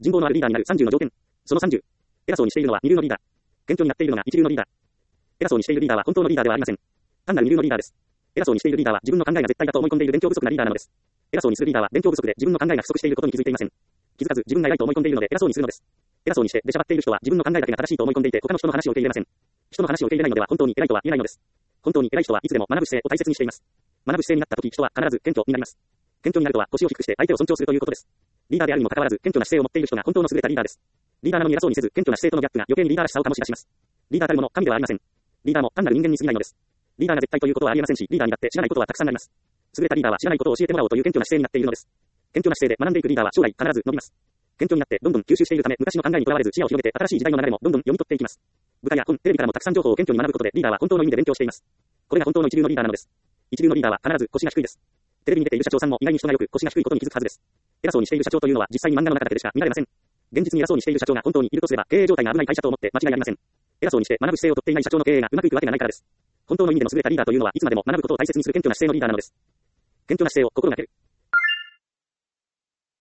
人望のあるリーダーになる30の条件。その30。偉そうにしているのは二流のリーダー。謙虚になっているのが一流のリーダー。偉そうにしているリーダーは本当のリーダーではありません。単なる二流のリーダーです。偉そうにしているリーダーは自分の考えが絶対だと思い込んでいる勉強不足なリーダーなのです。偉そうにするリーダーは勉強不足で自分の考えが不足していることに気づいていません。気づかず自分が偉いと思い込んでいるので偉そうにするのです。偉そうにして出しゃばっている人は自分の考えだけが正しいと思い込んでいて他の人の話を受け入れません。人の話を受け入れないのでは本当に偉いとは言えないのです。本当に偉い人はいつでも学ぶ姿勢を大切にしています。学ぶ姿勢になった時人は必ず謙虚になります。謙虚になるとは腰を低くして相手を尊重するということです。リーダーであるにもかかわらず謙虚な姿勢を持っている人が本当の優れたリーダーです。リーダーなのに偉そうにせず謙虚な姿勢とのギャップが余計にリーダーらしさを醸し出します。リーダーたるもの神ではありません。リーダーも単なる人間に過ぎないのです。リーダーが絶対ということはありえませんし、リーダーにだって知らないことはたくさんあります。優れたリーダーは知らないことを教えてもらおうという謙虚な姿勢になっているのです。謙虚な姿勢で学んでいくリーダーは将来必ず伸びます。謙虚になってどんどん吸収しているため昔の考えにとらわれず視野を広げて新しい時代の流れもどんどん読み取っていきます。部下や本、テレビからもたくさん情報を謙虚に学ぶことでリーダーは本当の意味で勉強しています。これが本当の一流のリーダーなのです。一流のリーダーは必ず腰が低いです。テレビに出ている社長さんも意外に人がよく腰が低いことに気づくはずです。偉そうにしている社長というのは実際に漫画の中だけでしか見られません。現実に偉そうにしている社長が本当にいるとすれば経営状態が危ない会社と思って間違いありません。偉そうにして学ぶ姿勢をとっていない社長の経営がうまくいくわけがないからです。本当の意味での優れたリーダーというのはいつまでも学ぶことを大切にする謙虚な姿勢のリーダーなのです。謙虚な姿勢を心がける。